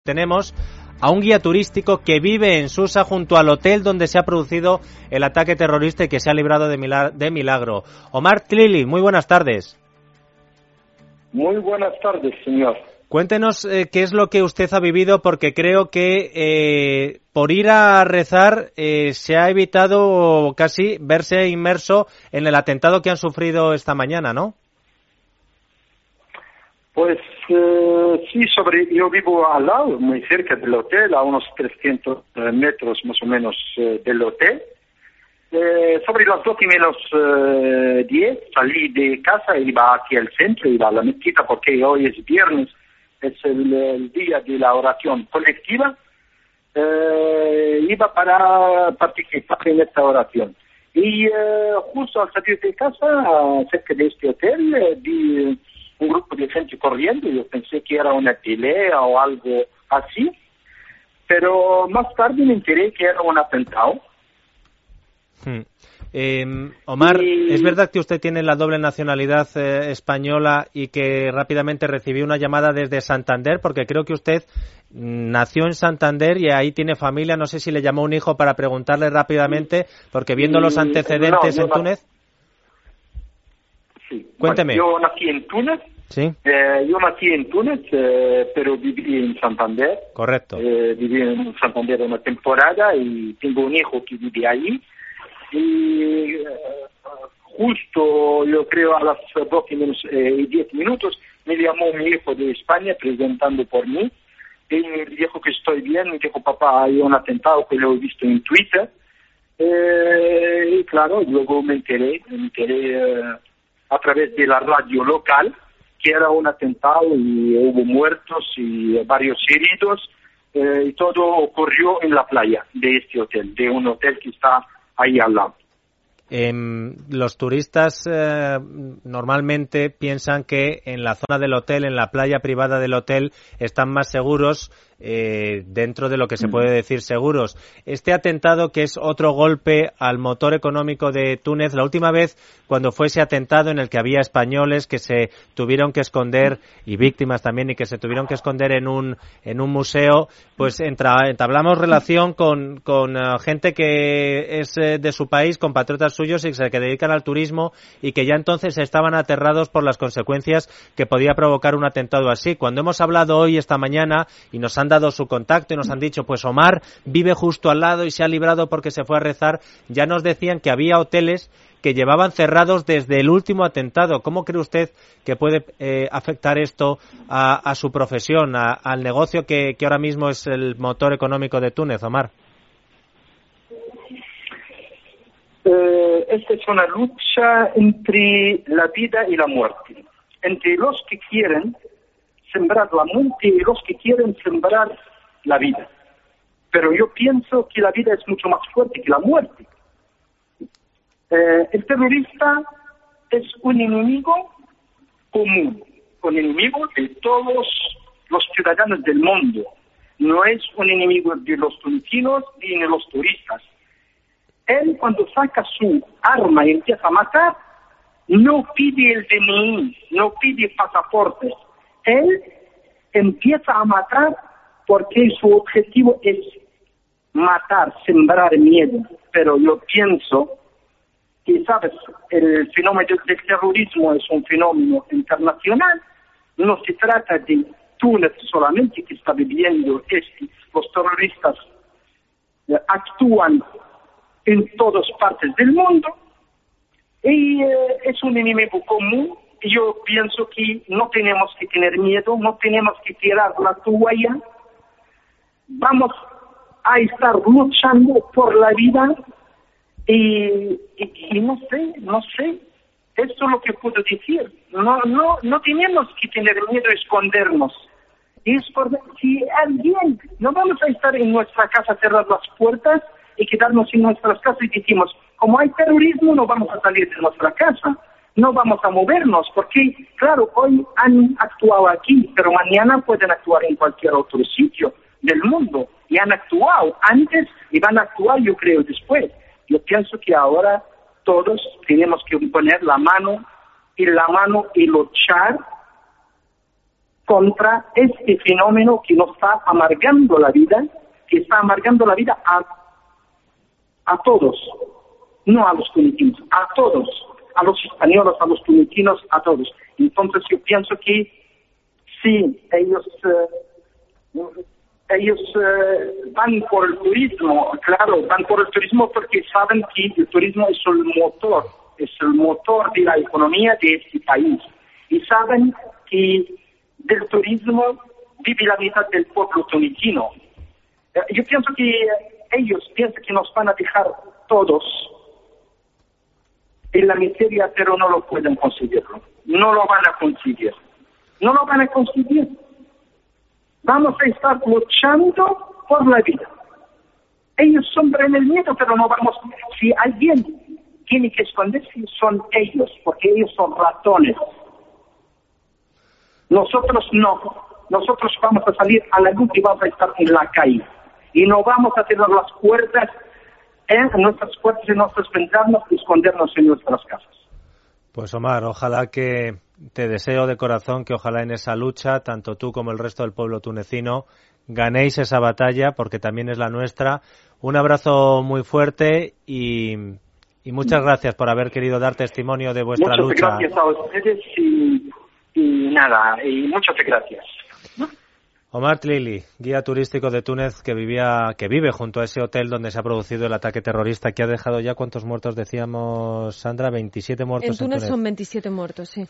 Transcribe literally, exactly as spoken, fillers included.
Tenemos a un guía turístico que vive en Susa junto al hotel donde se ha producido el ataque terrorista y que se ha librado de, milagro. De milagro. Omar Tlili, muy buenas tardes. Muy buenas tardes, señor. Cuéntenos eh, qué es lo que usted ha vivido, porque creo que eh, por ir a rezar eh, se ha evitado casi verse inmerso en el atentado que han sufrido esta mañana, ¿no? Pues eh, sí, sobre, yo vivo al lado, muy cerca del hotel, a unos trescientos metros más o menos eh, del hotel. Eh, sobre las doce menos eh, diez salí de casa, iba hacia el centro, iba a la mezquita porque hoy es viernes, es el, el día de la oración colectiva. Eh, iba para participar en esta oración. Y eh, justo al salir de casa, cerca de este hotel, eh, vi un grupo de gente corriendo. Yo pensé que era una pelea o algo así, pero más tarde me enteré que era un atentado. Hmm. Eh, Omar, y... ¿es verdad que usted tiene la doble nacionalidad eh, española y que rápidamente recibió una llamada desde Santander? Porque creo que usted nació en Santander y ahí tiene familia. No sé si le llamó un hijo para preguntarle rápidamente, porque viendo los antecedentes no, en Túnez... Sí. Cuénteme. Bueno, yo nací en Túnez. Sí. Eh, yo nací en Túnez, eh, pero viví en Santander. Correcto. Eh, viví en Santander una temporada y tengo un hijo que vive ahí. Y eh, justo, yo creo, a las doce menos eh, diez minutos, me llamó mi hijo de España preguntando por mí. Y me dijo que estoy bien, me dijo, papá, hay un atentado que lo he visto en Twitter. Eh, y claro, luego me enteré, me enteré eh, a través de la radio local que era un atentado y hubo muertos y varios heridos. Eh, y todo ocurrió en la playa de este hotel, de un hotel que está ahí al lado. Eh, los turistas eh, normalmente piensan que en la zona del hotel, en la playa privada del hotel, están más seguros eh, dentro de lo que se puede decir seguros. Este atentado, que es otro golpe al motor económico de Túnez, la última vez cuando fue ese atentado en el que había españoles que se tuvieron que esconder, y víctimas también, y que se tuvieron que esconder en un en un museo, pues entra, entablamos relación con, con uh, gente que es eh, de su país, compatriotas suyos y que se que dedican al turismo y que ya entonces estaban aterrados por las consecuencias que podía provocar un atentado así. Cuando hemos hablado hoy, esta mañana, y nos han dado su contacto y nos han dicho, pues Omar vive justo al lado y se ha librado porque se fue a rezar, ya nos decían que había hoteles que llevaban cerrados desde el último atentado. ¿Cómo cree usted que puede eh, afectar esto a, a su profesión, a, al negocio que, que ahora mismo es el motor económico de Túnez, Omar? Eh, esta es una lucha entre la vida y la muerte, entre los que quieren sembrar la muerte y los que quieren sembrar la vida. Pero yo pienso que la vida es mucho más fuerte que la muerte. Eh, el terrorista es un enemigo común, un enemigo de todos los ciudadanos del mundo. No es un enemigo de los tunecinos ni de los turistas. Él, cuando saca su arma y empieza a matar, no pide el D N I, no pide pasaportes. Él empieza a matar porque su objetivo es matar, sembrar miedo. Pero yo pienso que, ¿sabes?, el fenómeno del terrorismo es un fenómeno internacional. No se trata de Túnez solamente que está viviendo esto. Los terroristas eh, actúan en todas partes del mundo y eh, es un enemigo común. Yo pienso que no tenemos que tener miedo, no tenemos que tirar la toalla. Vamos a estar luchando por la vida y, y, y no sé, no sé. Esto es lo que puedo decir. No, no, no tenemos que tener miedo a escondernos. Es por, si alguien, no vamos a estar en nuestra casa, cerrar las puertas y quedarnos en nuestras casas y decimos, como hay terrorismo, no vamos a salir de nuestra casa, no vamos a movernos, porque, claro, hoy han actuado aquí, pero mañana pueden actuar en cualquier otro sitio del mundo, y han actuado antes y van a actuar, yo creo, después. Yo pienso que ahora todos tenemos que poner la mano en la mano y luchar contra este fenómeno que nos está amargando la vida, que está amargando la vida a, a todos, no a los tunecinos, a todos, a los españoles, a los tunecinos, a todos. Entonces yo pienso que sí, ellos, eh, ellos eh, van por el turismo, claro, van por el turismo porque saben que el turismo es el motor, es el motor de la economía de este país. Y saben que del turismo vive la mitad del pueblo tunecino. Eh, yo pienso que ellos piensan que nos van a dejar todos en la miseria, pero no lo pueden conseguirlo. No lo van a conseguir. No lo van a conseguir. Vamos a estar luchando por la vida. Ellos sombran el miedo, pero no vamos. Si alguien tiene que esconderse, son ellos, porque ellos son ratones. Nosotros no. Nosotros vamos a salir a la luz y vamos a estar en la calle. Y no vamos a cerrar las puertas, ¿eh? nuestras puertas y nuestras ventanas y escondernos en nuestras casas. Pues Omar, ojalá que te deseo de corazón que ojalá en esa lucha, tanto tú como el resto del pueblo tunecino, ganéis esa batalla, porque también es la nuestra. Un abrazo muy fuerte y, y muchas gracias por haber querido dar testimonio de vuestra muchas lucha. Muchas gracias a ustedes y, y nada, y muchas gracias. Omar Tlili, guía turístico de Túnez que vivía, que vive junto a ese hotel donde se ha producido el ataque terrorista, que ha dejado ya, ¿cuántos muertos decíamos, Sandra? veintisiete muertos en Túnez. En Túnez son veintisiete muertos, sí.